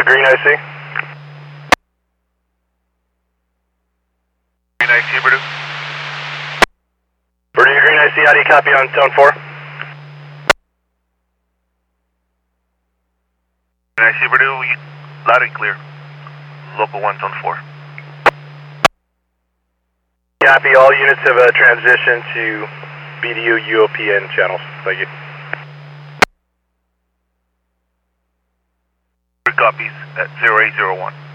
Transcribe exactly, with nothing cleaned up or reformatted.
Green I C. Green I C, Purdue. Purdue Green I C, how do you copy on zone four? Green I C, Purdue, loud and clear. Local one, zone four. Copy, all units have a transition to B D U U O P N channels. Thank you. Copies at zero eight zero one.